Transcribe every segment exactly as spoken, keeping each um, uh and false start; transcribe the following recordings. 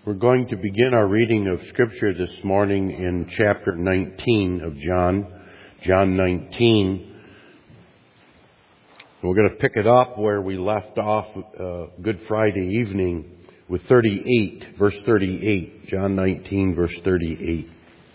We're going to begin our reading of Scripture this morning in chapter nineteen of John, John nineteen. We're going to pick it up where we left off uh, Good Friday evening with thirty-eight, verse thirty-eight, John nineteen, verse thirty-eight.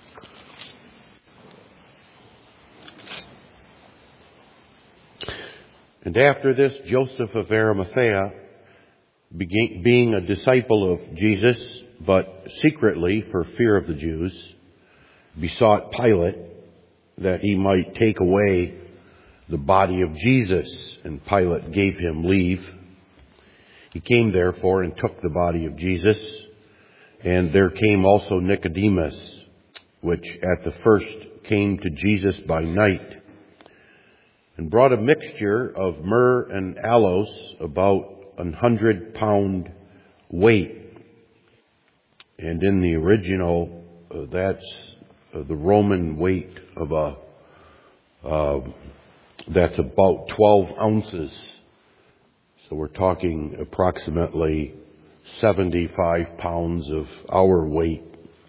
And after this, Joseph of Arimathea, being a disciple of Jesus, but secretly for fear of the Jews, besought Pilate that he might take away the body of Jesus, and Pilate gave him leave. He came therefore and took the body of Jesus, and there came also Nicodemus, which at the first came to Jesus by night, and brought a mixture of myrrh and aloes, about an hundred pound weight. And in the original, uh, that's uh, the Roman weight of a, uh, that's about twelve ounces. So we're talking approximately seventy-five pounds of our weight.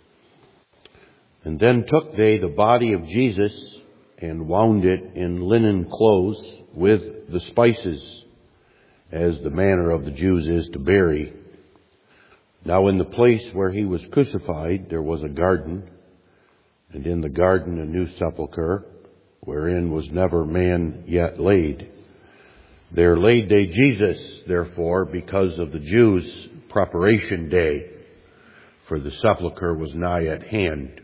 And then took they the body of Jesus and wound it in linen clothes with the spices, as the manner of the Jews is to bury. Now in the place where he was crucified there was a garden, and in the garden a new sepulchre, wherein was never man yet laid. There laid they Jesus, therefore, because of the Jews' preparation day, for the sepulchre was nigh at hand.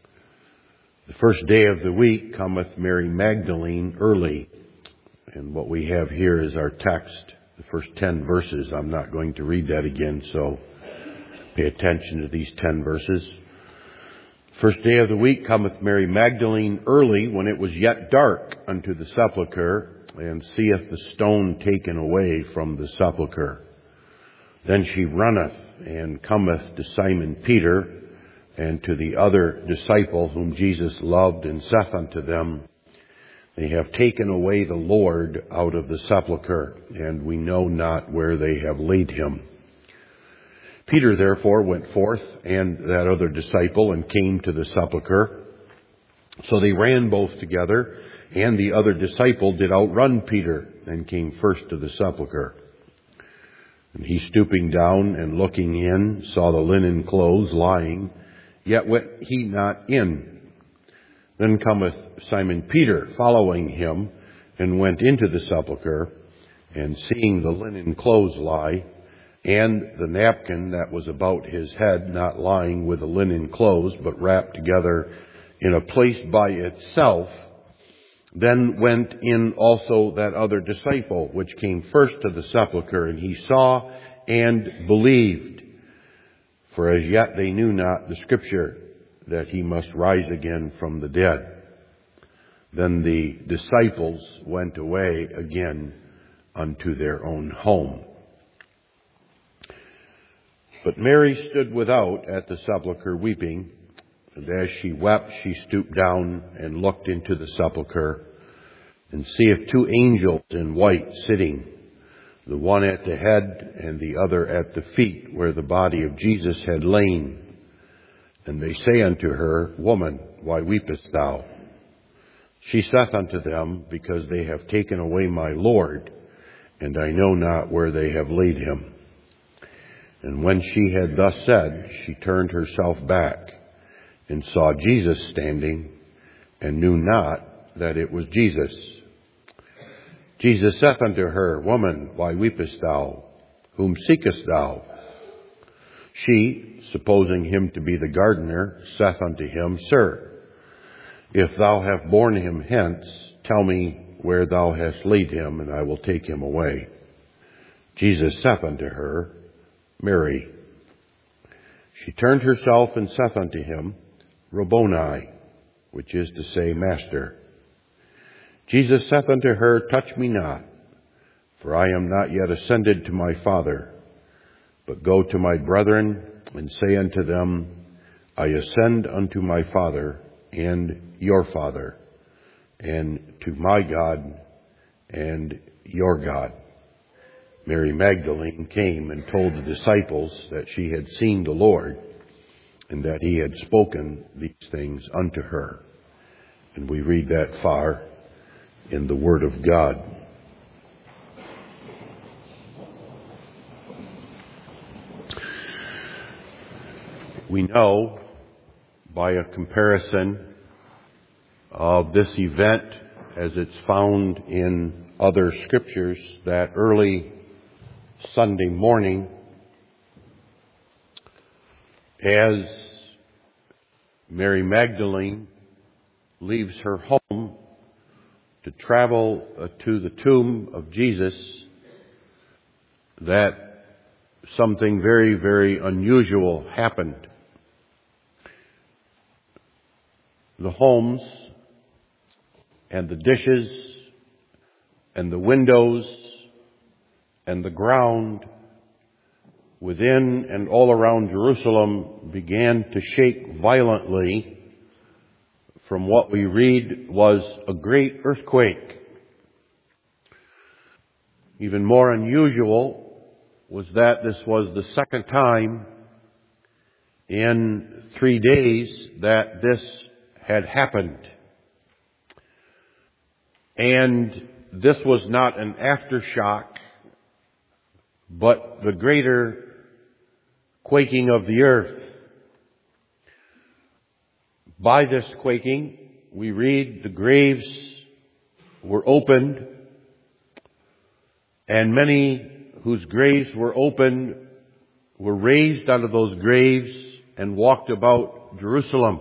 The first day of the week cometh Mary Magdalene early. And what we have here is our text, the first ten verses. I'm not going to read that again, so pay attention to these ten verses. First day of the week cometh Mary Magdalene early, when it was yet dark, unto the sepulchre, and seeth the stone taken away from the sepulchre. Then she runneth, and cometh to Simon Peter, and to the other disciple whom Jesus loved, and saith unto them, They have taken away the Lord out of the sepulchre, and we know not where they have laid him. Peter therefore went forth, and that other disciple, and came to the sepulchre. So they ran both together, and the other disciple did outrun Peter, and came first to the sepulchre. And he, stooping down and looking in, saw the linen clothes lying, yet went he not in. Then cometh Simon Peter, following him, and went into the sepulchre, and seeing the linen clothes lie, and the napkin that was about his head not lying with the linen clothes, but wrapped together in a place by itself, then went in also that other disciple, which came first to the sepulchre, and he saw and believed. For as yet they knew not the Scripture, that he must rise again from the dead. Then the disciples went away again unto their own home. But Mary stood without at the sepulchre weeping. And as she wept, she stooped down and looked into the sepulchre, and seeth two angels in white sitting, the one at the head and the other at the feet, where the body of Jesus had lain. And they say unto her, Woman, why weepest thou? She saith unto them, Because they have taken away my Lord, and I know not where they have laid him. And when she had thus said, she turned herself back, and saw Jesus standing, and knew not that it was Jesus. Jesus saith unto her, Woman, why weepest thou? Whom seekest thou? She, supposing him to be the gardener, saith unto him, Sir, if thou have borne him hence, tell me where thou hast laid him, and I will take him away. Jesus saith unto her, Mary. She turned herself and saith unto him, Rabboni, which is to say, Master. Jesus saith unto her, Touch me not, for I am not yet ascended to my Father, but go to my brethren, and say unto them, I ascend unto my Father and your Father, and to my God and your God. Mary Magdalene came and told the disciples that she had seen the Lord and that he had spoken these things unto her. And we read that far in the Word of God. We know by a comparison of this event as it's found in other scriptures that early Sunday morning, as Mary Magdalene leaves her home to travel uh, to the tomb of Jesus, that something very, very unusual happened. The homes and the dishes and the windows and the ground within and all around Jerusalem began to shake violently from what we read was a great earthquake. Even more unusual was that this was the second time in three days that this had happened. And this was not an aftershock, but the greater quaking of the earth. By this quaking, we read the graves were opened, and many whose graves were opened were raised out of those graves and walked about Jerusalem.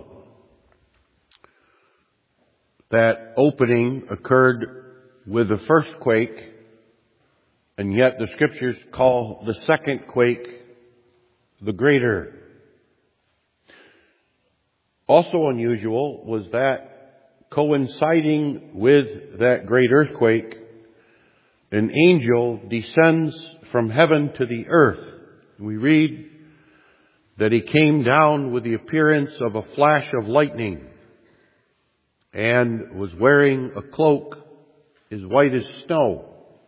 That opening occurred with the first quake, and yet the scriptures call the second quake the greater. Also unusual was that coinciding with that great earthquake, an angel descends from heaven to the earth. We read that he came down with the appearance of a flash of lightning and was wearing a cloak as white as snow.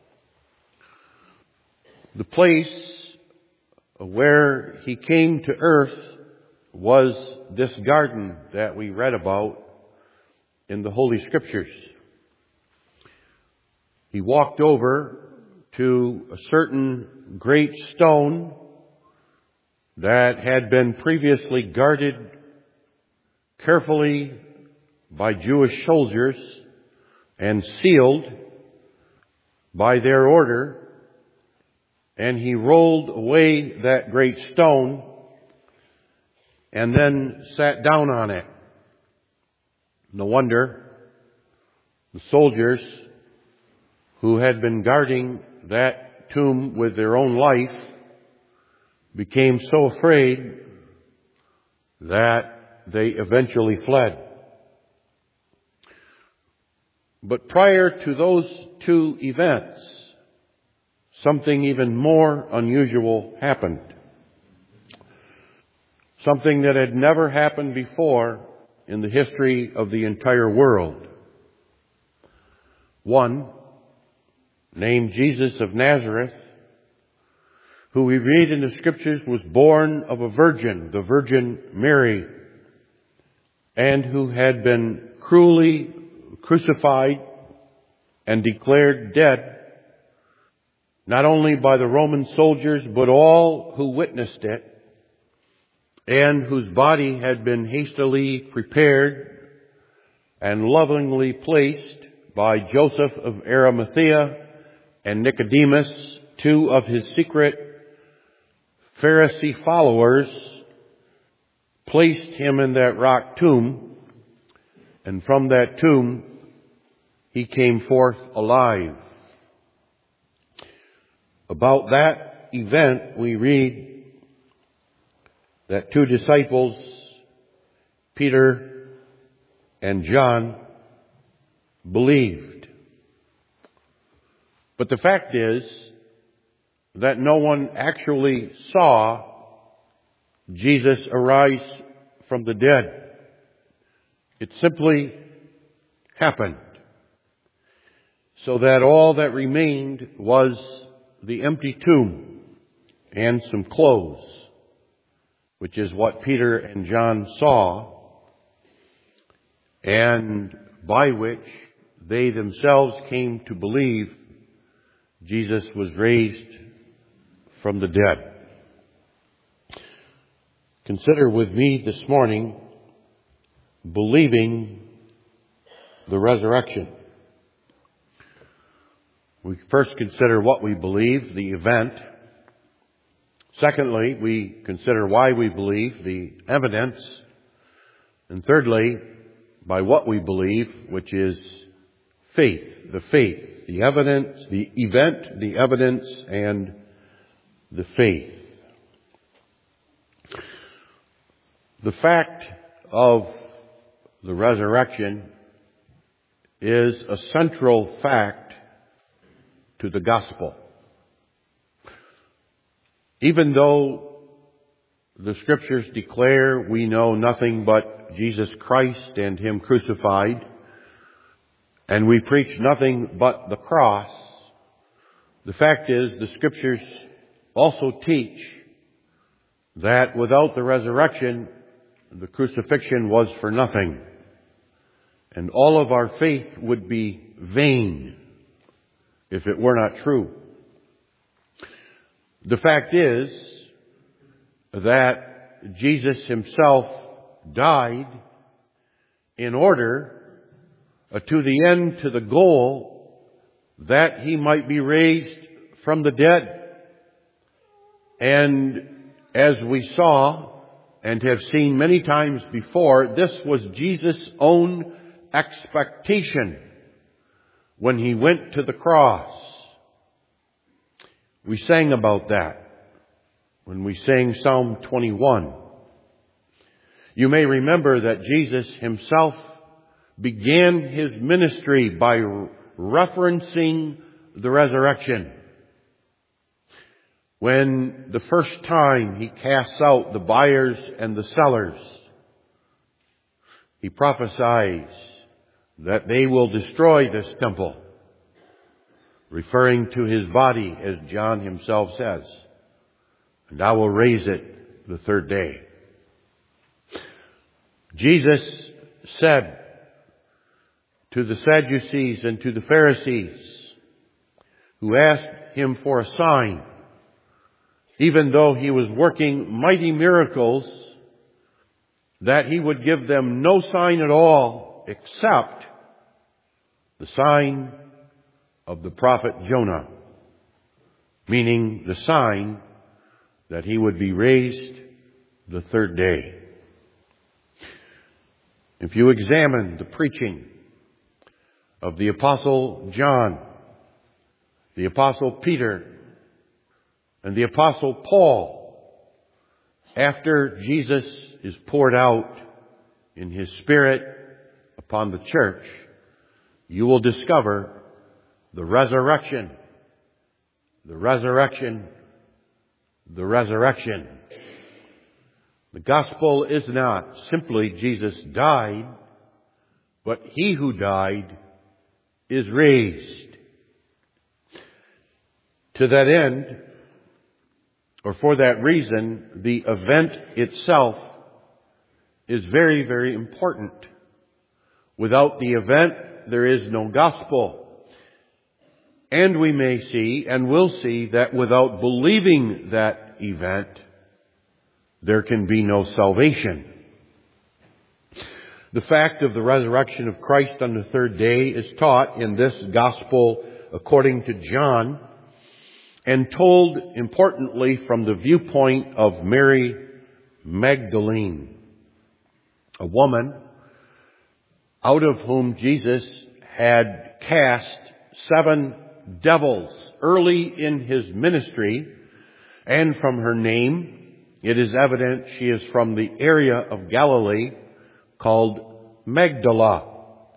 The place where he came to earth was this garden that we read about in the Holy Scriptures. He walked over to a certain great stone that had been previously guarded carefully by Jewish soldiers and sealed by their order, and he rolled away that great stone and then sat down on it. No wonder the soldiers who had been guarding that tomb with their own life became so afraid that they eventually fled. But prior to those two events, something even more unusual happened. Something that had never happened before in the history of the entire world. One, named Jesus of Nazareth, who we read in the Scriptures was born of a virgin, the Virgin Mary, and who had been cruelly crucified and declared dead, not only by the Roman soldiers, but all who witnessed it, and whose body had been hastily prepared and lovingly placed by Joseph of Arimathea and Nicodemus, two of his secret Pharisee followers, placed him in that rock tomb, and from that tomb he came forth alive. About that event we read that two disciples, Peter and John, believed. But the fact is that no one actually saw Jesus arise from the dead. It simply happened. So that all that remained was the empty tomb and some clothes, which is what Peter and John saw, and by which they themselves came to believe Jesus was raised from the dead. Consider with me this morning believing the resurrection. We first consider what we believe, the event. Secondly, we consider why we believe, the evidence. And thirdly, by what we believe, which is faith, the faith, the evidence, the event, the evidence, and the faith. The fact of the resurrection is a central fact to the gospel. Even though the scriptures declare we know nothing but Jesus Christ and Him crucified, and we preach nothing but the cross, the fact is the scriptures also teach that without the resurrection, the crucifixion was for nothing, and all of our faith would be vain if it were not true. The fact is that Jesus Himself died in order uh, to the end, to the goal, that He might be raised from the dead. And as we saw and have seen many times before, this was Jesus' own expectation when He went to the cross. We sang about that when we sang Psalm twenty-one. You may remember that Jesus Himself began His ministry by referencing the resurrection. When the first time He casts out the buyers and the sellers, He prophesies that they will destroy this temple, referring to His body, as John himself says, and I will raise it the third day. Jesus said to the Sadducees and to the Pharisees who asked Him for a sign, even though He was working mighty miracles, that He would give them no sign at all except the sign of the prophet Jonah, meaning the sign that He would be raised the third day. If you examine the preaching of the Apostle John, the Apostle Peter, and the Apostle Paul, after Jesus is poured out in His Spirit upon the church, you will discover the resurrection, the resurrection, the resurrection. The gospel is not simply Jesus died, but He who died is raised. To that end, or for that reason, the event itself is very, very important. Without the event, there is no gospel. And we may see and will see that without believing that event, there can be no salvation. The fact of the resurrection of Christ on the third day is taught in this gospel according to John, and told importantly from the viewpoint of Mary Magdalene, a woman out of whom Jesus had cast seven devils early in His ministry, and from her name it is evident she is from the area of Galilee called Magdala.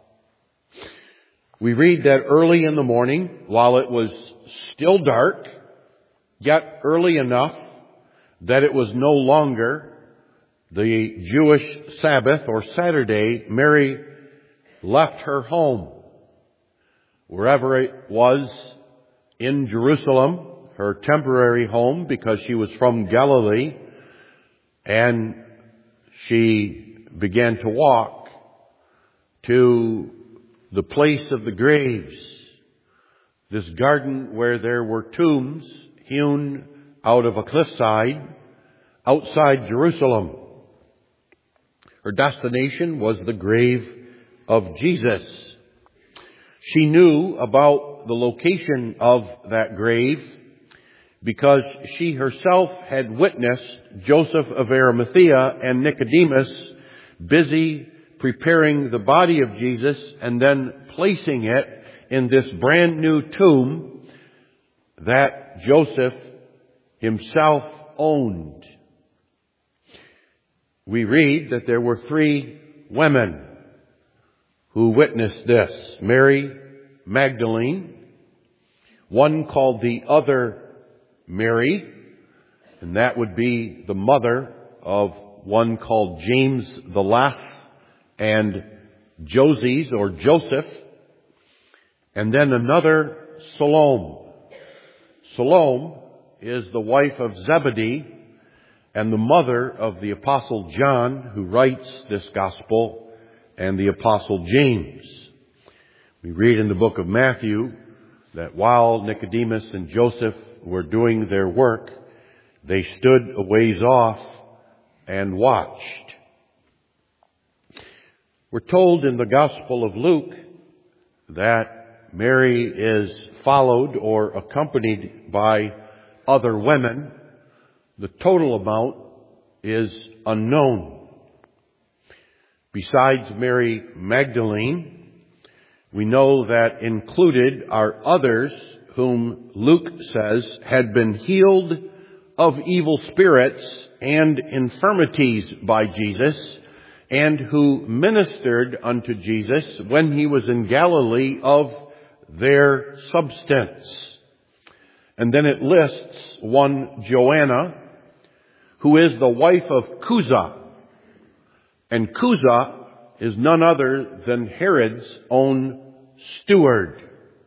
We read that early in the morning, while it was still dark, yet early enough that it was no longer the Jewish Sabbath or Saturday, Mary left her home, wherever it was in Jerusalem, her temporary home, because she was from Galilee, and she began to walk to the place of the graves, this garden where there were tombs hewn out of a cliffside outside Jerusalem. Her destination was the grave of Jesus. She knew about the location of that grave because she herself had witnessed Joseph of Arimathea and Nicodemus busy preparing the body of Jesus and then placing it in this brand new tomb that Joseph himself owned. We read that there were three women who witnessed this. Mary Magdalene, one called the other Mary, and that would be the mother of one called James the Less and Joses or Joseph, and then another Salome. Salome is the wife of Zebedee and the mother of the Apostle John, who writes this gospel, and the Apostle James. We read in the book of Matthew that while Nicodemus and Joseph were doing their work, they stood a ways off and watched. We're told in the Gospel of Luke that Mary is followed or accompanied by other women. The total amount is unknown. Besides Mary Magdalene, we know that included are others whom Luke says had been healed of evil spirits and infirmities by Jesus, and who ministered unto Jesus when he was in Galilee of their substance. And then it lists one Joanna, who is the wife of Chuza. And Chuza is none other than Herod's own steward.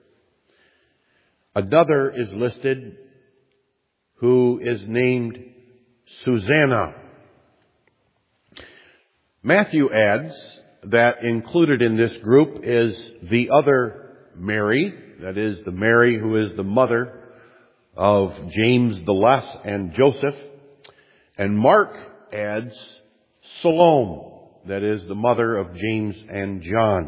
Another is listed who is named Susanna. Matthew adds that included in this group is the other Mary, that is the Mary who is the mother of James the Less and Joseph. And Mark adds Salome, that is the mother of James and John.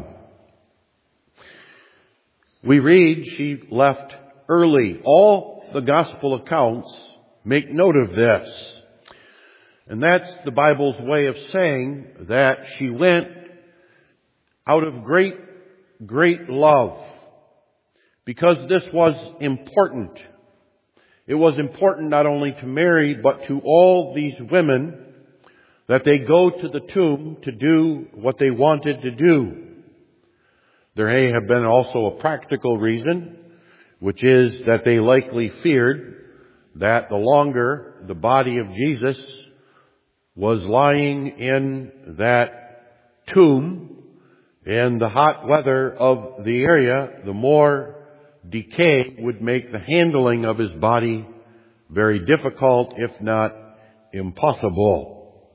We read she left early. All the gospel accounts make note of this. And that's the Bible's way of saying that she went out of great, great love, because this was important. It was important not only to Mary, but to all these women, that they go to the tomb to do what they wanted to do. There may have been also a practical reason, which is that they likely feared that the longer the body of Jesus was lying in that tomb in the hot weather of the area, the more decay would make the handling of his body very difficult, if not impossible.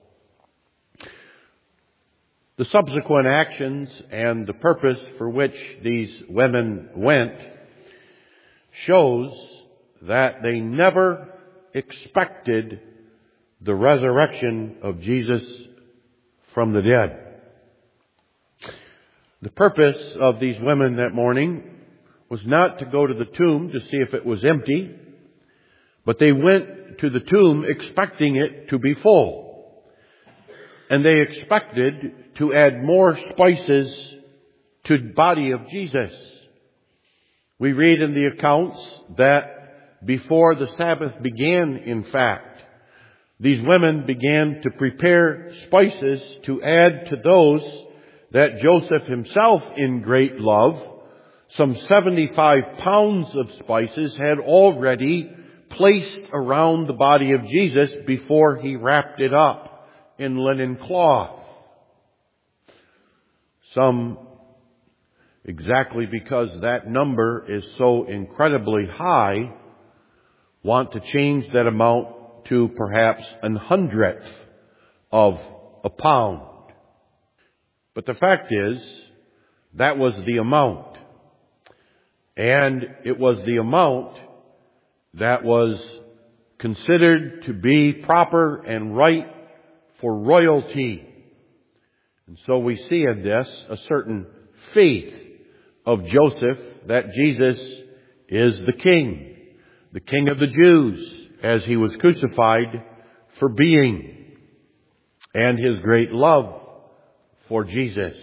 The subsequent actions and the purpose for which these women went shows that they never expected the resurrection of Jesus from the dead. The purpose of these women that morning was not to go to the tomb to see if it was empty, but they went to the tomb expecting it to be full. And they expected to add more spices to the body of Jesus. We read in the accounts that before the Sabbath began, in fact, these women began to prepare spices to add to those that Joseph himself, in great love, some seventy-five pounds of spices, had already placed around the body of Jesus before he wrapped it up in linen cloth. Some, exactly because that number is so incredibly high, want to change that amount to perhaps an hundredth of a pound. But the fact is, that was the amount. And it was the amount that was considered to be proper and right for royalty. And so we see in this a certain faith of Joseph that Jesus is the King, the King of the Jews, as he was crucified for being, and his great love for Jesus.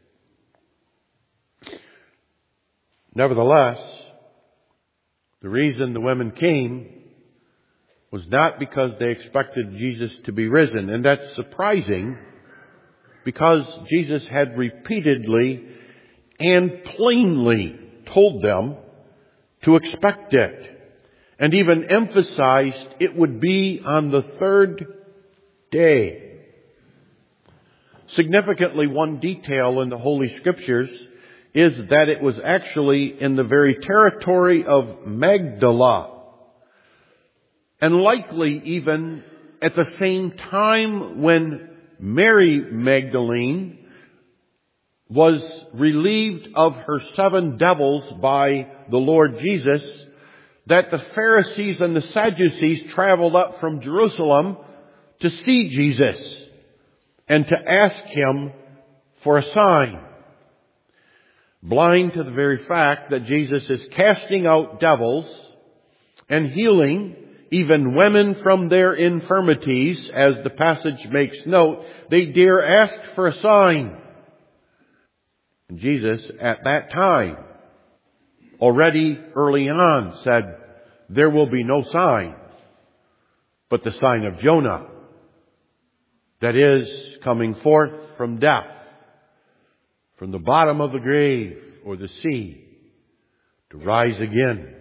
Nevertheless, the reason the women came was not because they expected Jesus to be risen. And that's surprising, because Jesus had repeatedly and plainly told them to expect it, and even emphasized it would be on the third day. Significantly, one detail in the Holy Scriptures is that it was actually in the very territory of Magdala, and likely even at the same time when Mary Magdalene was relieved of her seven devils by the Lord Jesus, that the Pharisees and the Sadducees traveled up from Jerusalem to see Jesus and to ask him for a sign, blind to the very fact that Jesus is casting out devils and healing even women from their infirmities. As the passage makes note, they dare ask for a sign. And Jesus, at that time, already early on, said, there will be no sign but the sign of Jonah, that is, coming forth from death, from the bottom of the grave or the sea, to rise again.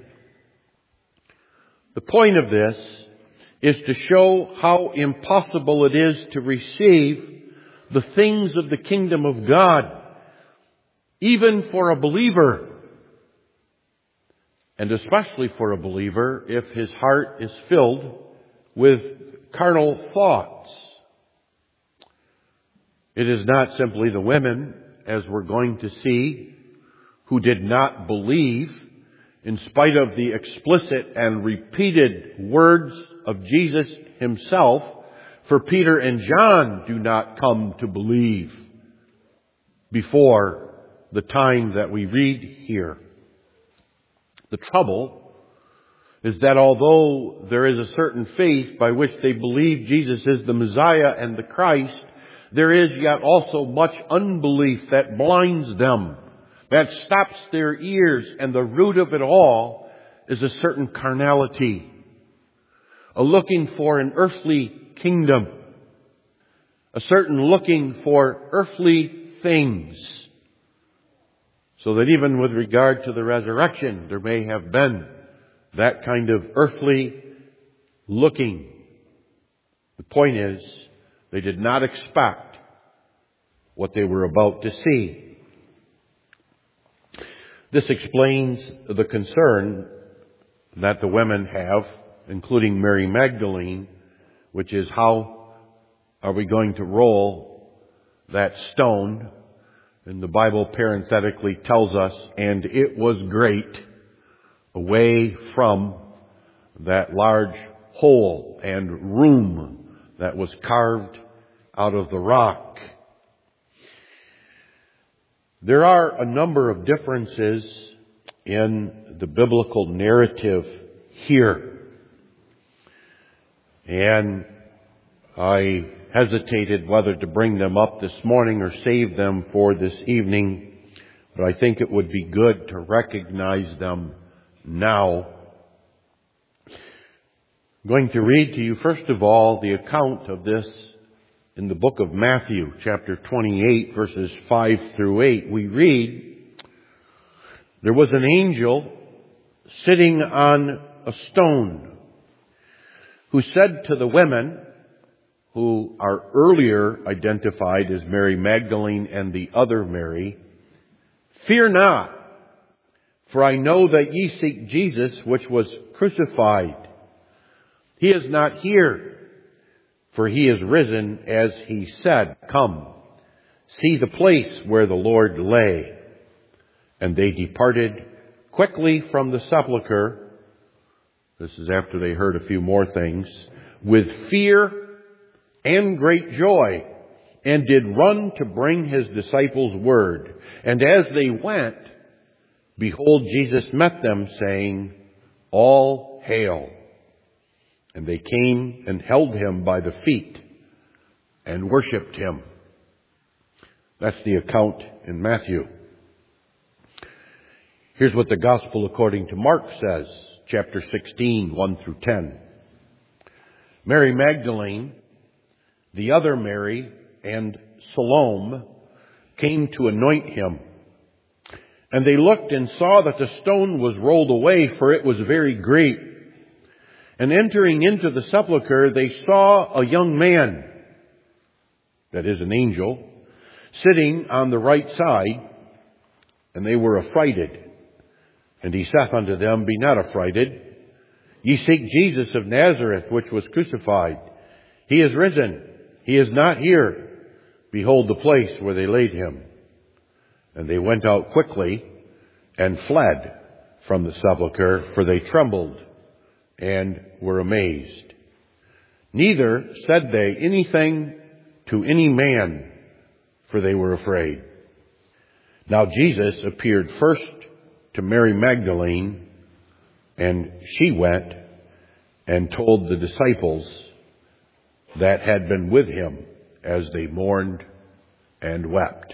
The point of this is to show how impossible it is to receive the things of the kingdom of God, even for a believer, and especially for a believer if his heart is filled with carnal thoughts. It is not simply the women, as we're going to see, who did not believe in spite of the explicit and repeated words of Jesus himself. For Peter and John do not come to believe before the time that we read here. The trouble is that although there is a certain faith by which they believe Jesus is the Messiah and the Christ, there is yet also much unbelief that blinds them, that stops their ears, and the root of it all is a certain carnality, a looking for an earthly kingdom, a certain looking for earthly things, so that even with regard to the resurrection, there may have been that kind of earthly looking. The point is, they did not expect what they were about to see. This explains the concern that the women have, including Mary Magdalene, which is, how are we going to roll that stone? And the Bible parenthetically tells us, and it was great, away from that large hole and room that was carved out of the rock. There are a number of differences in the biblical narrative here. And I hesitated whether to bring them up this morning or save them for this evening, but I think it would be good to recognize them now. I'm going to read to you, first of all, the account of this in the book of Matthew, chapter twenty-eight, verses five through eight. We read, "There was an angel sitting on a stone who said to the women," who are earlier identified as Mary Magdalene and the other Mary, "Fear not, for I know that ye seek Jesus, which was crucified. He is not here, for he is risen as he said. Come, see the place where the Lord lay. And they departed quickly from the sepulchre. This is after they heard a few more things. With fear and great joy, and did run to bring his disciples word. And as they went, behold, Jesus met them, saying, All hail. And they came and held him by the feet and worshipped him. That's the account in Matthew. Here's what the Gospel according to Mark says, chapter sixteen, one through ten. Mary Magdalene, the other Mary, and Salome came to anoint him. And they looked and saw that the stone was rolled away, for it was very great. And entering into the sepulchre, they saw a young man, that is an angel, sitting on the right side, and they were affrighted. And he saith unto them, Be not affrighted. Ye seek Jesus of Nazareth, which was crucified. He is risen. He is not here. Behold the place where they laid him. And they went out quickly and fled from the sepulchre, for they trembled and were amazed. Neither said they anything to any man, for they were afraid. Now Jesus appeared first to Mary Magdalene, and she went and told the disciples that had been with him as they mourned and wept.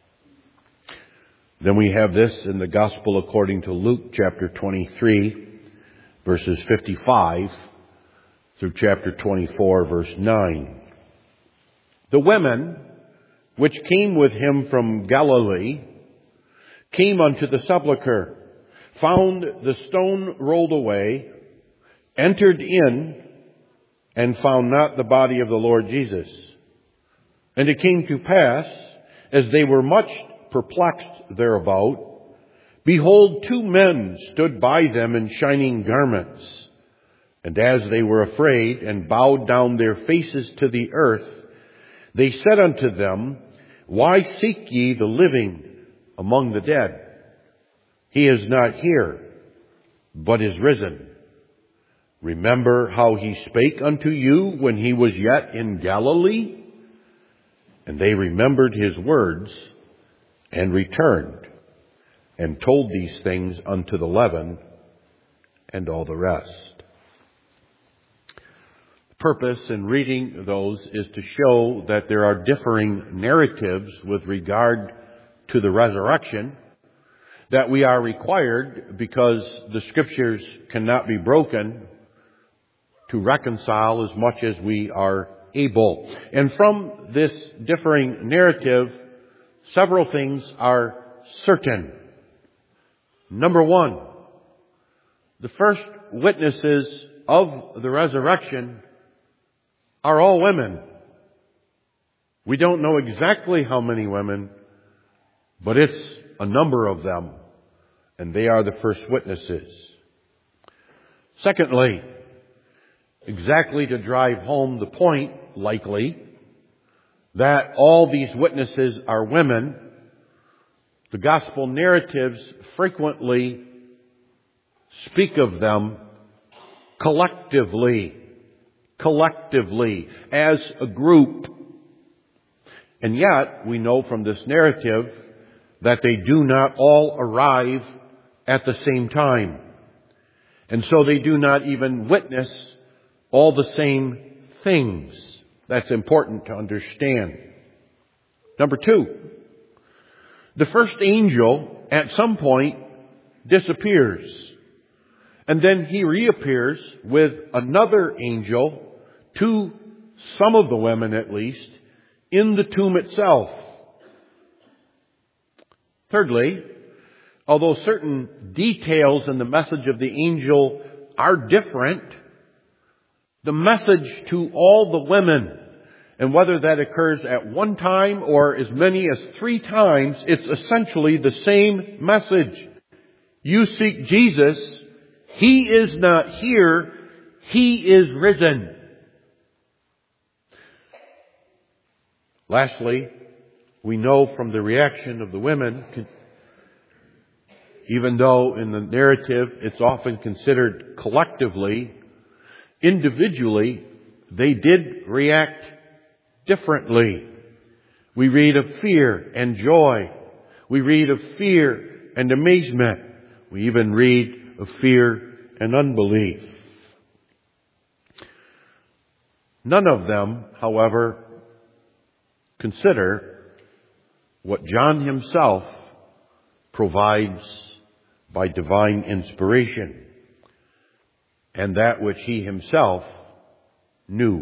Then we have this in the Gospel according to Luke chapter twenty-three, verses fifty-five through chapter twenty-four, verse nine. The women which came with him from Galilee came unto the sepulchre, found the stone rolled away, entered in, and found not the body of the Lord Jesus. And it came to pass, as they were much perplexed thereabout, behold, two men stood by them in shining garments. And as they were afraid and bowed down their faces to the earth, they said unto them, Why seek ye the living among the dead? He is not here, but is risen. Remember how he spake unto you when he was yet in Galilee? And they remembered his words, and returned, and told these things unto the eleven, and all the rest. The purpose in reading those is to show that there are differing narratives with regard to the resurrection, that we are required, because the Scriptures cannot be broken, to reconcile as much as we are able. And from this differing narrative, several things are certain. Number one, the first witnesses of the resurrection are all women. We don't know exactly how many women, but it's a number of them, and they are the first witnesses. Secondly, exactly to drive home the point, likely, that all these witnesses are women, the gospel narratives frequently speak of them collectively, collectively, as a group. And yet, we know from this narrative that they do not all arrive at the same time. And so they do not even witness all the same things. That's important to understand. Number two, the first angel at some point disappears. And then he reappears with another angel to some of the women at least in the tomb itself. Thirdly, although certain details in the message of the angel are different, the message to all the women, and whether that occurs at one time or as many as three times, it's essentially the same message. You seek Jesus. He is not here. He is risen. Lastly, we know from the reaction of the women, even though in the narrative it's often considered collectively, individually, they did react differently. We read of fear and joy. We read of fear and amazement. We even read of fear and unbelief. None of them, however, consider what John himself provides by divine inspiration, and that which he himself knew.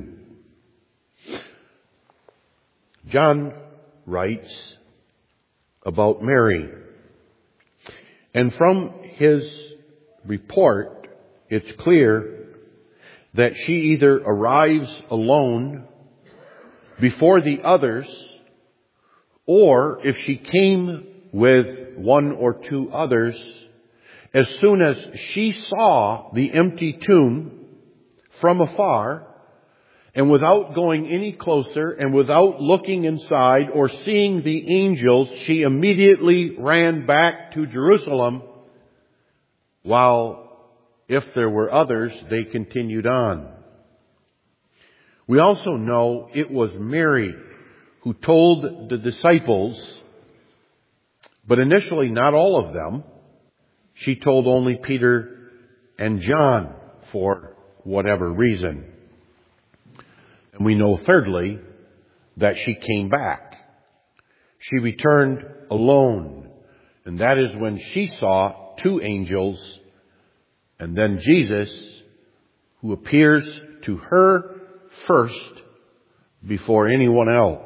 John writes about Mary, and from his report, it's clear that she either arrives alone before the others, or if she came with one or two others, as soon as she saw the empty tomb from afar, and without going any closer and without looking inside or seeing the angels, she immediately ran back to Jerusalem, while if there were others, they continued on. We also know it was Mary who told the disciples, but initially not all of them. She told only Peter and John for whatever reason. And we know thirdly that she came back. She returned alone. And that is when she saw two angels and then Jesus, who appears to her first before anyone else.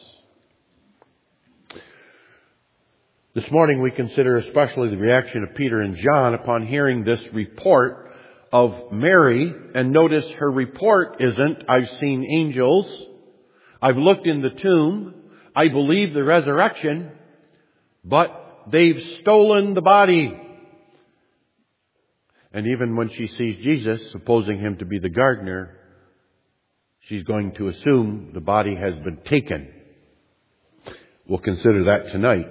This morning we consider especially the reaction of Peter and John upon hearing this report of Mary. And notice her report isn't, I've seen angels, I've looked in the tomb, I believe the resurrection, but they've stolen the body. And even when she sees Jesus, supposing him to be the gardener, she's going to assume the body has been taken. We'll consider that tonight.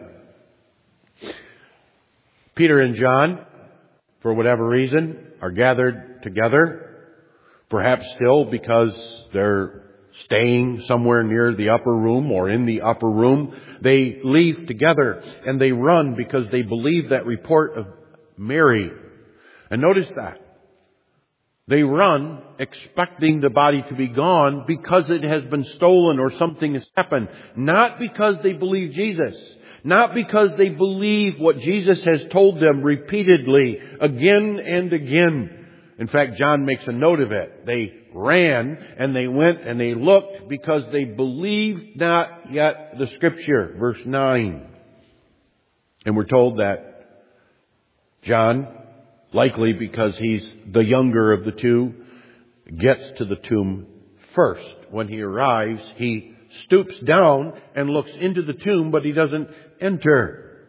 Peter and John, for whatever reason, are gathered together, perhaps still because they're staying somewhere near the upper room or in the upper room. They leave together and they run because they believe that report of Mary. And notice that. They run expecting the body to be gone because it has been stolen or something has happened. Not because they believe Jesus. Not because they believe what Jesus has told them repeatedly, again and again. In fact, John makes a note of it. They ran and they went and they looked because they believed not yet the Scripture. Verse nine. And we're told that John, likely because he's the younger of the two, gets to the tomb first. When he arrives, he stoops down and looks into the tomb, but he doesn't enter.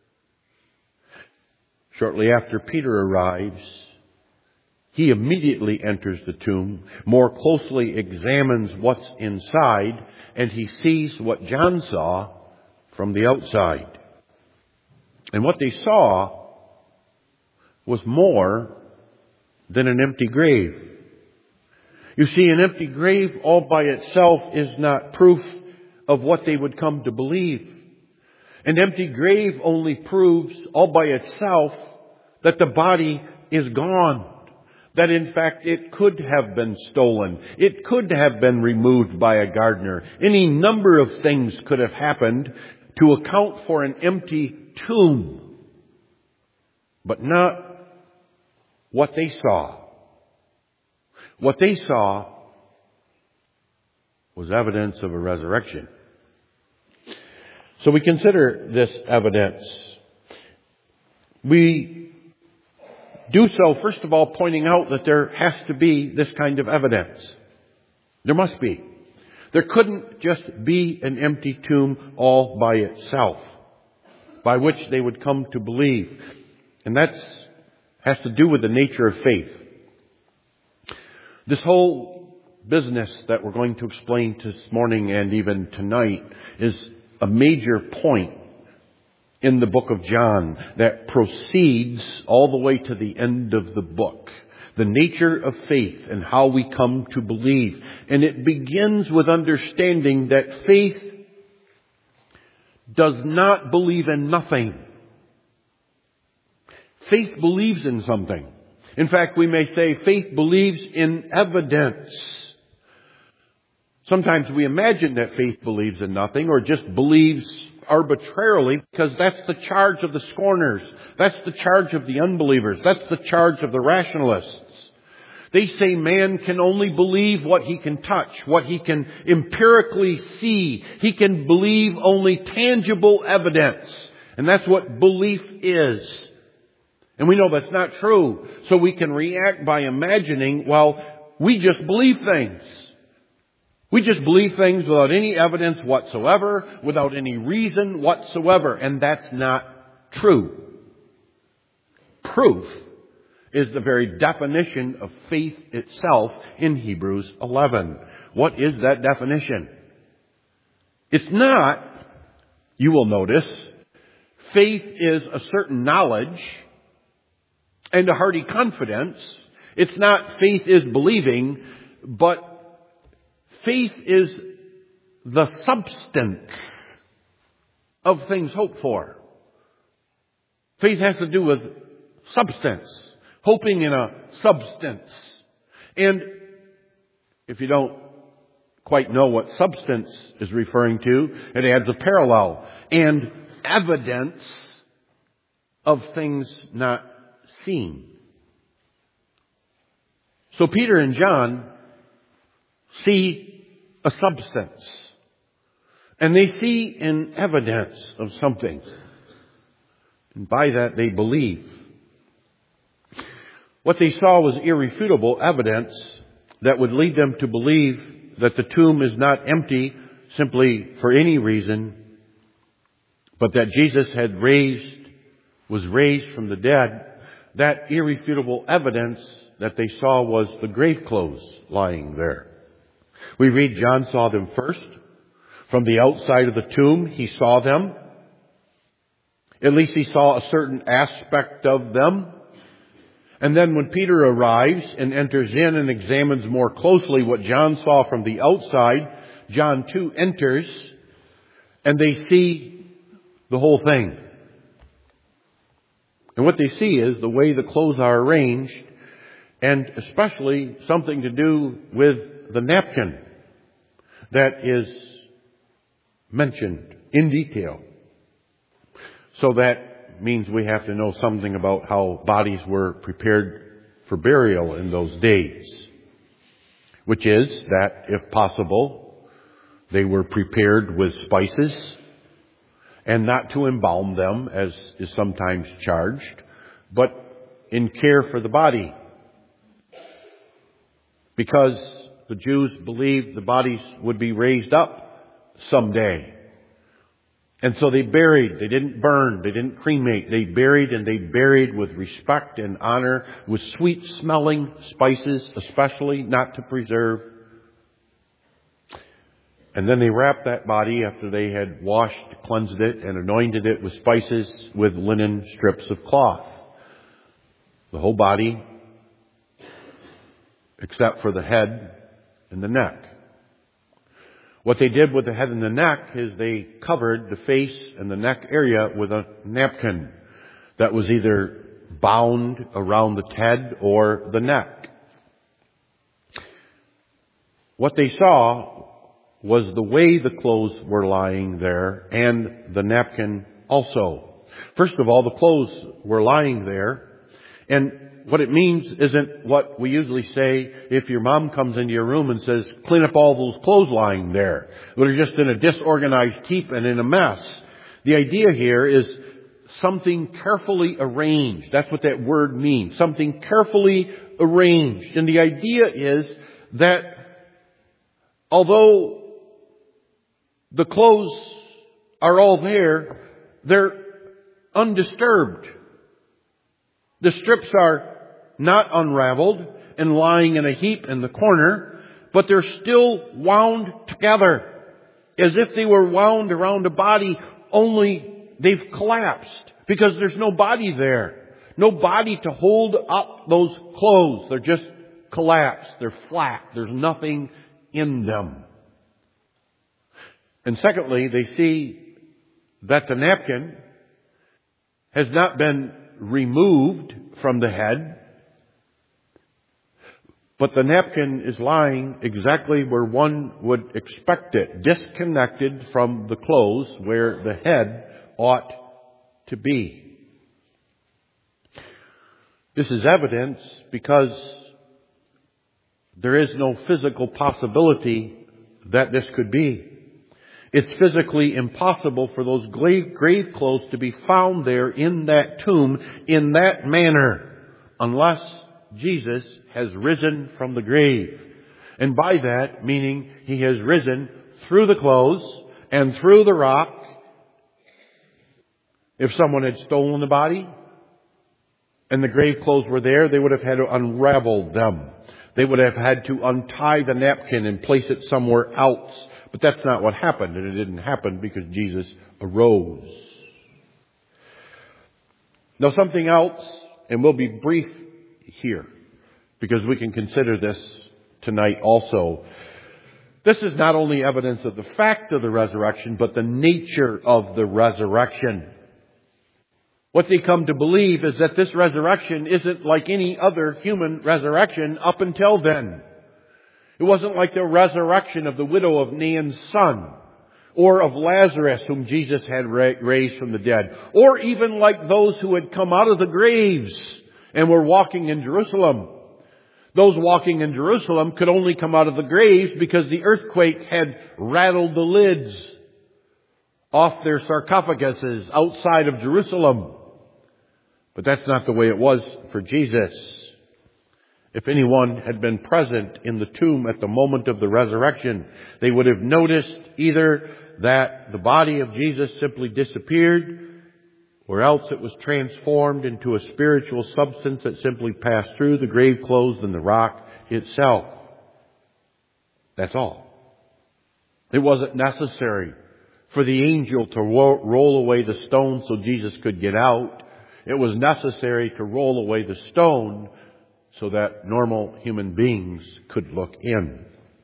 Shortly after Peter arrives, he immediately enters the tomb, more closely examines what's inside, and he sees what John saw from the outside. And what they saw was more than an empty grave. You see, an empty grave all by itself is not proof of what they would come to believe. An empty grave only proves all by itself that the body is gone. That in fact it could have been stolen. It could have been removed by a gardener. Any number of things could have happened to account for an empty tomb. But not what they saw. What they saw was evidence of a resurrection. So we consider this evidence. We do so, first of all, pointing out that there has to be this kind of evidence. There must be. There couldn't just be an empty tomb all by itself, by which they would come to believe. And that has to do with the nature of faith. This whole business that we're going to explain this morning and even tonight is a major point in the book of John that proceeds all the way to the end of the book. The nature of faith and how we come to believe. And it begins with understanding that faith does not believe in nothing. Faith believes in something. In fact, we may say faith believes in evidence. Sometimes we imagine that faith believes in nothing or just believes arbitrarily because that's the charge of the scorners. That's the charge of the unbelievers. That's the charge of the rationalists. They say man can only believe what he can touch, what he can empirically see. He can believe only tangible evidence. And that's what belief is. And we know that's not true. So we can react by imagining, well, we just believe things. We just believe things without any evidence whatsoever, without any reason whatsoever. And that's not true. Proof is the very definition of faith itself in Hebrews eleven. What is that definition? It's not, you will notice, faith is a certain knowledge and a hearty confidence. It's not faith is believing, but faith is the substance of things hoped for. Faith has to do with substance, hoping in a substance. And if you don't quite know what substance is referring to, it adds a parallel and evidence of things not seen. So Peter and John see a substance, and they see an evidence of something, and by that they believe. What they saw was irrefutable evidence that would lead them to believe that the tomb is not empty simply for any reason, but that Jesus had raised, was raised from the dead. That irrefutable evidence that they saw was the grave clothes lying there. We read John saw them first. From the outside of the tomb, he saw them. At least he saw a certain aspect of them. And then when Peter arrives and enters in and examines more closely what John saw from the outside, John too enters, and they see the whole thing. And what they see is the way the clothes are arranged, and especially something to do with the napkin that is mentioned in detail. So that means we have to know something about how bodies were prepared for burial in those days, which is that, if possible, they were prepared with spices, and not to embalm them, as is sometimes charged, but in care for the body. Because the Jews believed the bodies would be raised up someday. And so they buried. They didn't burn. They didn't cremate. They buried, and they buried with respect and honor, with sweet-smelling spices, especially not to preserve. And then they wrapped that body after they had washed, cleansed it, and anointed it with spices with linen strips of cloth. The whole body, except for the head and the neck. What they did with the head and the neck is they covered the face and the neck area with a napkin that was either bound around the head or the neck. What they saw was the way the clothes were lying there, and the napkin also. First of all, the clothes were lying there, and what it means isn't what we usually say if your mom comes into your room and says, clean up all those clothes lying there. They're just in a disorganized heap and in a mess. The idea here is something carefully arranged. That's what that word means. Something carefully arranged. And the idea is that although the clothes are all there, they're undisturbed. The strips are not unraveled, and lying in a heap in the corner, but they're still wound together as if they were wound around a body, only they've collapsed because there's no body there. No body to hold up those clothes. They're just collapsed. They're flat. There's nothing in them. And secondly, they see that the napkin has not been removed from the head, but the napkin is lying exactly where one would expect it, disconnected from the clothes where the head ought to be. This is evidence because there is no physical possibility that this could be. It's physically impossible for those grave, grave clothes to be found there in that tomb in that manner unless Jesus has risen from the grave. And by that, meaning He has risen through the clothes and through the rock. If someone had stolen the body and the grave clothes were there, they would have had to unravel them. They would have had to untie the napkin and place it somewhere else. But that's not what happened, and it didn't happen because Jesus arose. Now something else, and we'll be brief here, because we can consider this tonight also. This is not only evidence of the fact of the resurrection, but the nature of the resurrection. What they come to believe is that this resurrection isn't like any other human resurrection up until then. It wasn't like the resurrection of the widow of Nain's son, or of Lazarus whom Jesus had raised from the dead, or even like those who had come out of the graves and were walking in Jerusalem. Those walking in Jerusalem could only come out of the graves because the earthquake had rattled the lids off their sarcophaguses outside of Jerusalem. But that's not the way it was for Jesus. If anyone had been present in the tomb at the moment of the resurrection, they would have noticed either that the body of Jesus simply disappeared, or else it was transformed into a spiritual substance that simply passed through the grave clothes and the rock itself. That's all. It wasn't necessary for the angel to ro- roll away the stone so Jesus could get out. It was necessary to roll away the stone so that normal human beings could look in.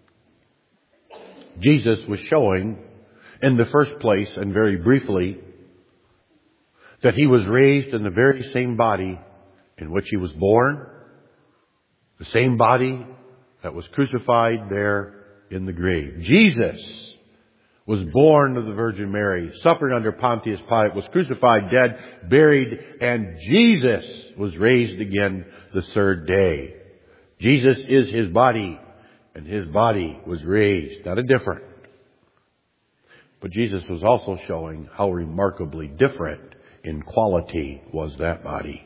Jesus was showing, in the first place and very briefly, that He was raised in the very same body in which He was born, the same body that was crucified there in the grave. Jesus was born of the Virgin Mary, suffered under Pontius Pilate, was crucified, dead, buried, and Jesus was raised again the third day. Jesus is His body, and His body was raised, not a different. But Jesus was also showing how remarkably different in quality was that body.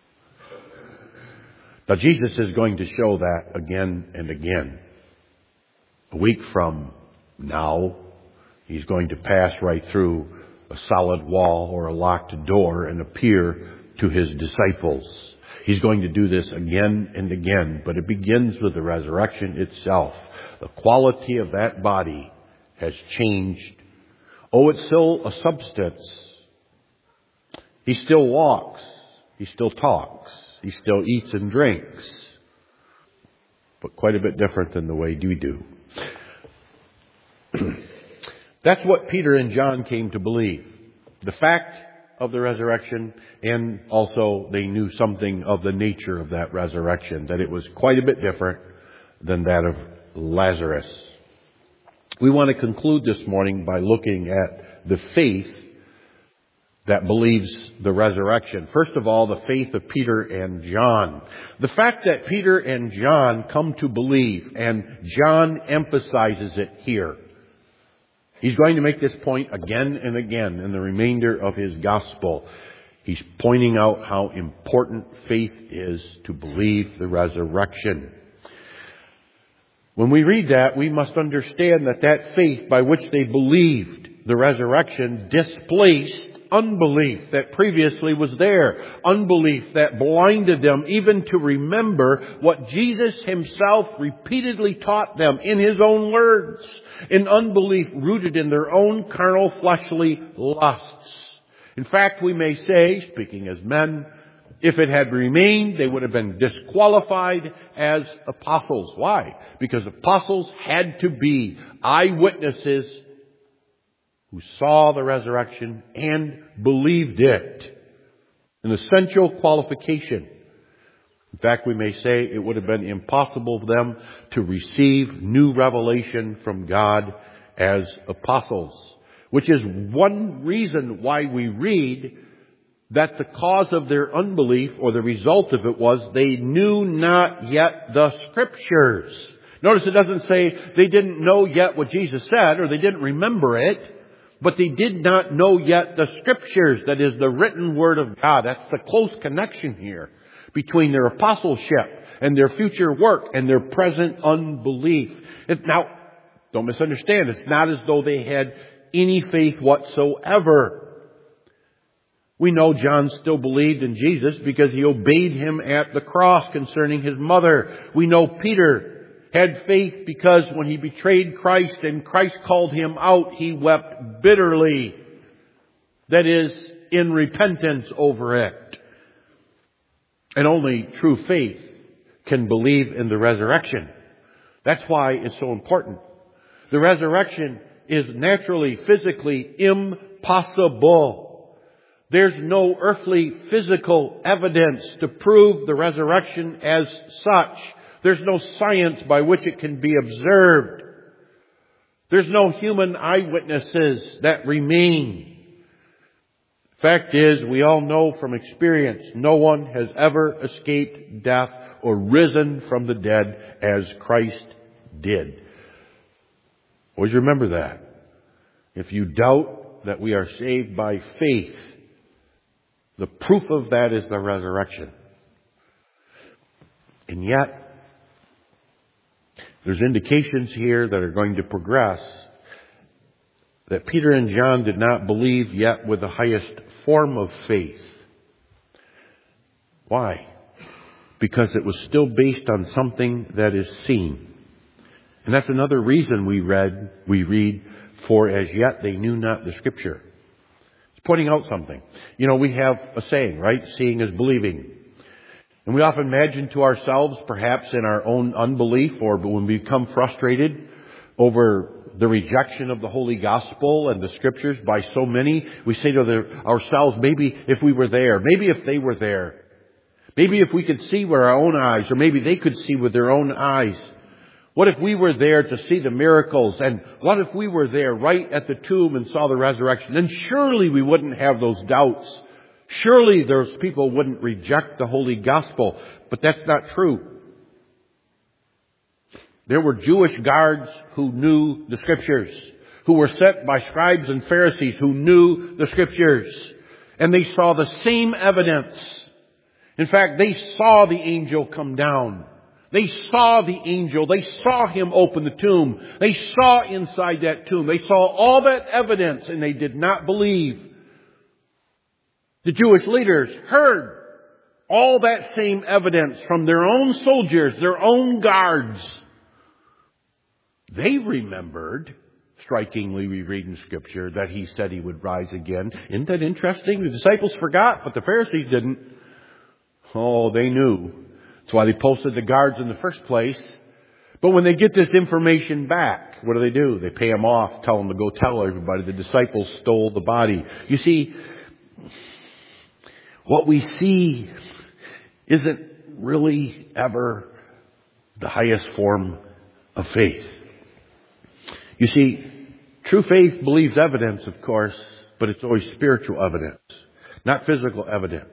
Now Jesus is going to show that again and again. A week from now, He's going to pass right through a solid wall or a locked door and appear to His disciples. He's going to do this again and again, but it begins with the resurrection itself. The quality of that body has changed. Oh, it's still a substance. He still walks. He still talks. He still eats and drinks. But quite a bit different than the way we do. That's what Peter and John came to believe. The fact of the resurrection, and also they knew something of the nature of that resurrection, that it was quite a bit different than that of Lazarus. We want to conclude this morning by looking at the faith that believes the resurrection. First of all, the faith of Peter and John. The fact that Peter and John come to believe, and John emphasizes it here. He's going to make this point again and again in the remainder of his gospel. He's pointing out how important faith is to believe the resurrection. When we read that, we must understand that that faith by which they believed the resurrection displaced unbelief that previously was there. Unbelief that blinded them even to remember what Jesus himself repeatedly taught them in his own words. An unbelief rooted in their own carnal, fleshly lusts. In fact, we may say, speaking as men, if it had remained, they would have been disqualified as apostles. Why? Because apostles had to be eyewitnesses who saw the resurrection and believed it. An essential qualification. In fact, we may say it would have been impossible for them to receive new revelation from God as apostles. Which is one reason why we read that the cause of their unbelief, or the result of it, was they knew not yet the Scriptures. Notice it doesn't say they didn't know yet what Jesus said, or they didn't remember it, but they did not know yet the Scriptures, that is, the written Word of God. That's the close connection here between their apostleship and their future work and their present unbelief. It, now, don't misunderstand, it's not as though they had any faith whatsoever. We know John still believed in Jesus because he obeyed him at the cross concerning his mother. We know Peter had faith because when he betrayed Christ and Christ called him out, he wept bitterly. That is, in repentance over it. And only true faith can believe in the resurrection. That's why it's so important. The resurrection is naturally, physically impossible. There's no earthly physical evidence to prove the resurrection as such. There's no science by which it can be observed. There's no human eyewitnesses that remain. Fact is, we all know from experience, no one has ever escaped death or risen from the dead as Christ did. Always remember that. If you doubt that we are saved by faith, the proof of that is the resurrection. And yet, there's indications here that are going to progress that Peter and John did not believe yet with the highest form of faith. Why? Because it was still based on something that is seen. And that's another reason we read, we read, for as yet they knew not the Scripture. Pointing out something. You know, we have a saying, right? Seeing is believing. And we often imagine to ourselves, perhaps in our own unbelief, or when we become frustrated over the rejection of the Holy Gospel and the Scriptures by so many, we say to the, ourselves, maybe if we were there, maybe if they were there, maybe if we could see with our own eyes, or maybe they could see with their own eyes. What if we were there to see the miracles? And what if we were there right at the tomb and saw the resurrection? Then surely we wouldn't have those doubts. Surely those people wouldn't reject the Holy Gospel. But that's not true. There were Jewish guards who knew the Scriptures, who were sent by scribes and Pharisees who knew the Scriptures. And they saw the same evidence. In fact, they saw the angel come down. They saw the angel. They saw him open the tomb. They saw inside that tomb. They saw all that evidence, and they did not believe. The Jewish leaders heard all that same evidence from their own soldiers, their own guards. They remembered, strikingly we read in Scripture, that he said he would rise again. Isn't that interesting? The disciples forgot, but the Pharisees didn't. Oh, they knew. That's why they posted the guards in the first place. But when they get this information back, what do they do? They pay them off, tell them to go tell everybody the disciples stole the body. You see, what we see isn't really ever the highest form of faith. You see, true faith believes evidence, of course, but it's always spiritual evidence, not physical evidence.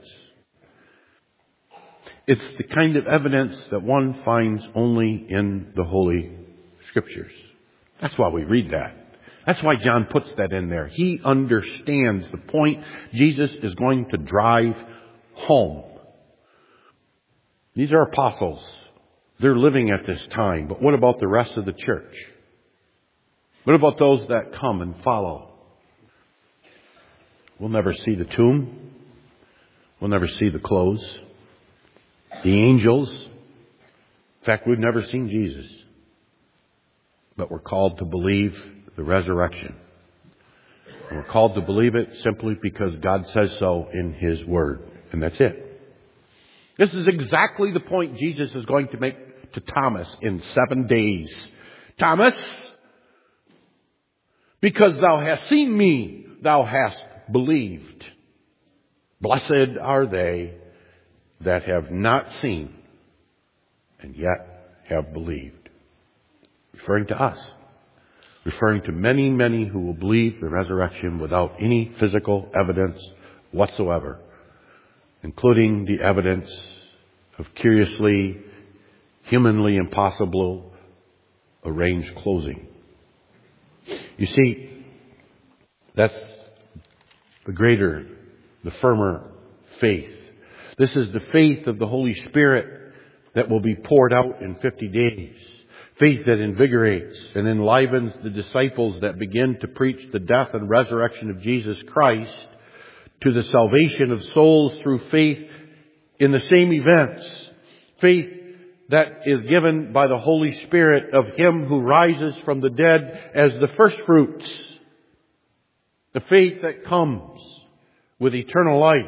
It's the kind of evidence that one finds only in the Holy Scriptures. That's why we read that. That's why John puts that in there. He understands the point Jesus is going to drive home. These are apostles. They're living at this time. But what about the rest of the church? What about those that come and follow? We'll never see the tomb. We'll never see the clothes, the angels. In fact, we've never seen Jesus. But we're called to believe the resurrection. And we're called to believe it simply because God says so in His Word. And that's it. This is exactly the point Jesus is going to make to Thomas in seven days. Thomas, because thou hast seen me, thou hast believed. Blessed are they that have not seen and yet have believed. Referring to us. Referring to many, many who will believe the resurrection without any physical evidence whatsoever, including the evidence of curiously, humanly impossible arranged closing. You see, that's the greater, the firmer faith. This is the faith of the Holy Spirit that will be poured out in fifty days. Faith that invigorates and enlivens the disciples that begin to preach the death and resurrection of Jesus Christ to the salvation of souls through faith in the same events. Faith that is given by the Holy Spirit of Him who rises from the dead as the first fruits. The faith that comes with eternal life.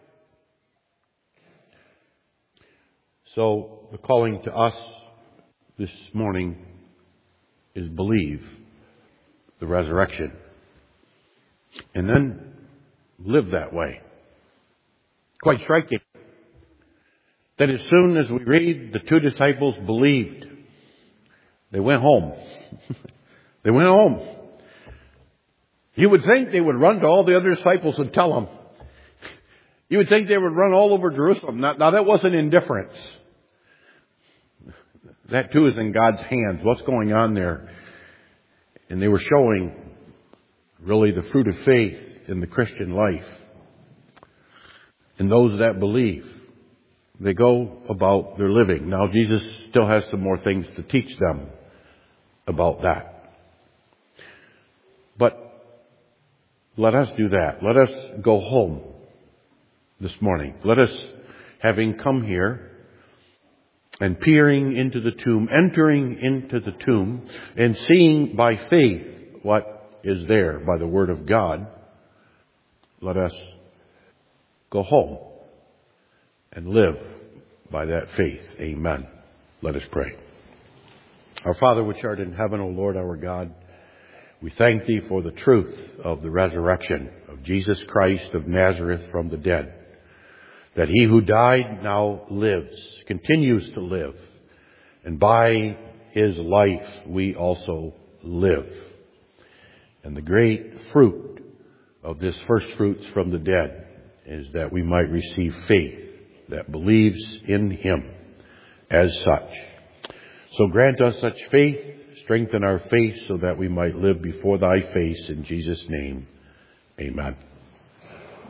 So the calling to us this morning is believe the resurrection. And then live that way. Quite striking that as soon as we read the two disciples believed, they went home. They went home. You would think they would run to all the other disciples and tell them. You would think they would run all over Jerusalem. Now, now that wasn't indifference. That too is in God's hands. What's going on there? And they were showing really the fruit of faith in the Christian life. And those that believe, they go about their living. Now Jesus still has some more things to teach them about that. But let us do that. Let us go home this morning. Let us, having come here, and peering into the tomb, entering into the tomb, and seeing by faith what is there by the Word of God, let us go home and live by that faith. Amen. Let us pray. Our Father which art in heaven, O Lord our God, we thank Thee for the truth of the resurrection of Jesus Christ of Nazareth from the dead. That He who died now lives, continues to live. And by His life we also live. And the great fruit of this first fruits from the dead is that we might receive faith that believes in Him as such. So grant us such faith, strengthen our faith so that we might live before Thy face in Jesus' name. Amen.